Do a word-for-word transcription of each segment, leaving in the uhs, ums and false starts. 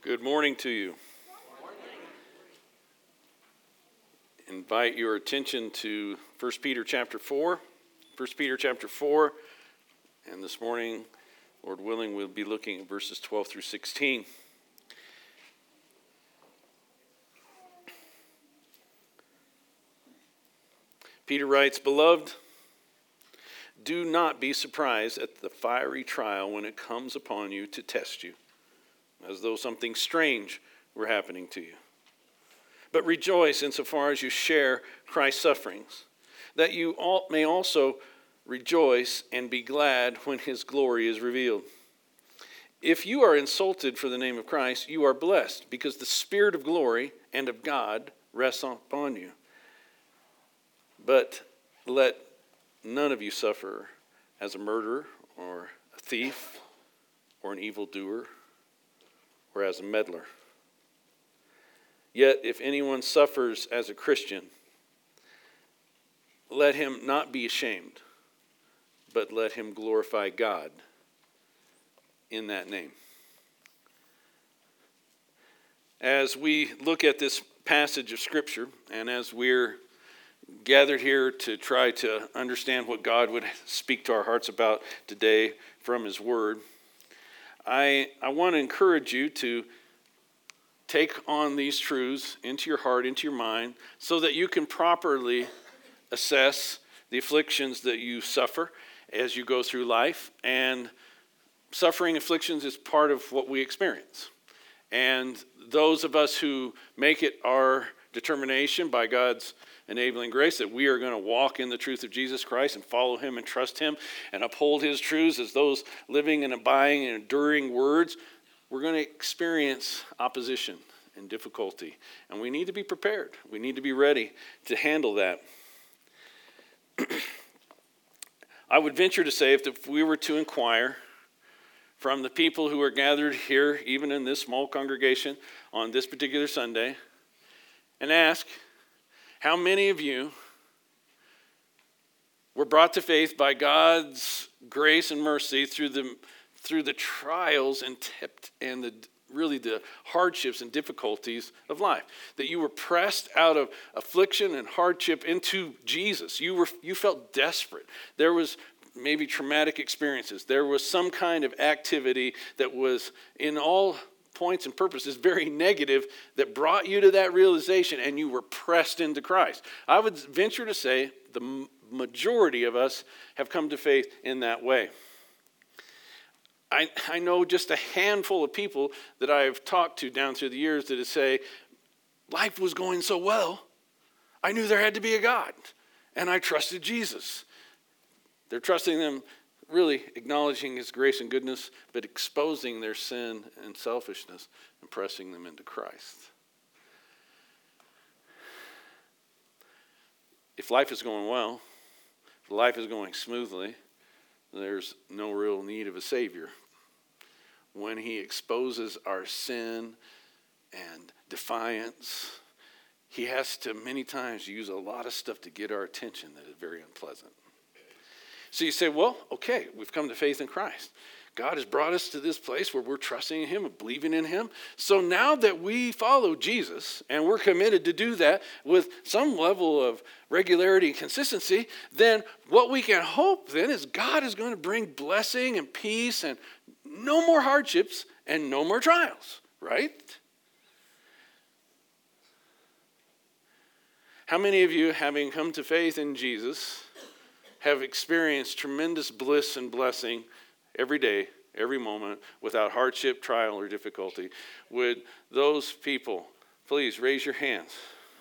Good morning to you. Invite your attention to First Peter chapter four. First Peter chapter four, and this morning, Lord willing, we'll be looking at verses twelve through sixteen. Peter writes, "Beloved, do not be surprised at the fiery trial when it comes upon you to test you, as though something strange were happening to you. But rejoice insofar as you share Christ's sufferings, that you all may also rejoice and be glad when his glory is revealed. If you are insulted for the name of Christ, you are blessed, because the Spirit of glory and of God rests upon you. But let none of you suffer as a murderer or a thief or an evildoer or as a meddler. Yet if anyone suffers as a Christian, let him not be ashamed, but let him glorify God in that name." As we look at this passage of Scripture, and as we're gathered here to try to understand what God would speak to our hearts about today from his word, I, I want to encourage you to take on these truths into your heart, into your mind, so that you can properly assess the afflictions that you suffer as you go through life. And suffering afflictions is part of what we experience. And those of us who make it our determination by God's enabling grace that we are going to walk in the truth of Jesus Christ and follow him and trust him and uphold his truths as those living and abiding and enduring words, we're going to experience opposition and difficulty. And we need to be prepared. We need to be ready to handle that. I would venture to say, if we were to inquire from the people who are gathered here, even in this small congregation on this particular Sunday, and ask, how many of you were brought to faith by God's grace and mercy through the through the trials and tipped and the really the hardships and difficulties of life? That you were pressed out of affliction and hardship into Jesus. You were you felt desperate. There was maybe traumatic experiences. There was some kind of activity that was in all points and purposes very negative that brought you to that realization, and you were pressed into Christ. I would venture to say the majority of us have come to faith in that way. I, I know just a handful of people that I've talked to down through the years that say, life was going so well, I knew there had to be a God, and I trusted Jesus. They're trusting them, really acknowledging his grace and goodness, but exposing their sin and selfishness and pressing them into Christ. If life is going well, if life is going smoothly, there's no real need of a Savior. When he exposes our sin and defiance, he has to many times use a lot of stuff to get our attention that is very unpleasant. So you say, well, okay, we've come to faith in Christ. God has brought us to this place where we're trusting in him and believing in him. So now that we follow Jesus and we're committed to do that with some level of regularity and consistency, then what we can hope then is God is going to bring blessing and peace and no more hardships and no more trials, right? How many of you, having come to faith in Jesus, have experienced tremendous bliss and blessing every day, every moment, without hardship, trial, or difficulty? Would those people please raise your hands?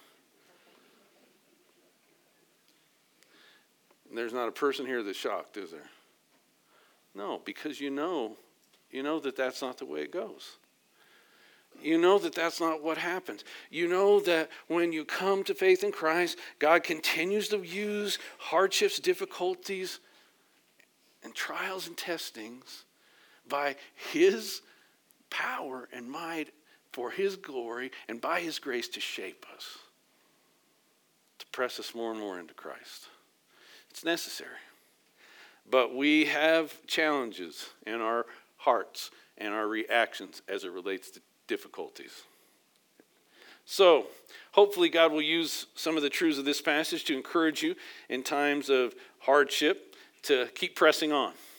There's not a person here that's shocked, is there? No, because you know, you know that that's not the way it goes. You know that that's not what happens. You know that when you come to faith in Christ, God continues to use hardships, difficulties, and trials and testings by his power and might for his glory and by his grace to shape us, to press us more and more into Christ. It's necessary. But we have challenges in our hearts and our reactions as it relates to difficulties. So, hopefully God will use some of the truths of this passage to encourage you in times of hardship to keep pressing on.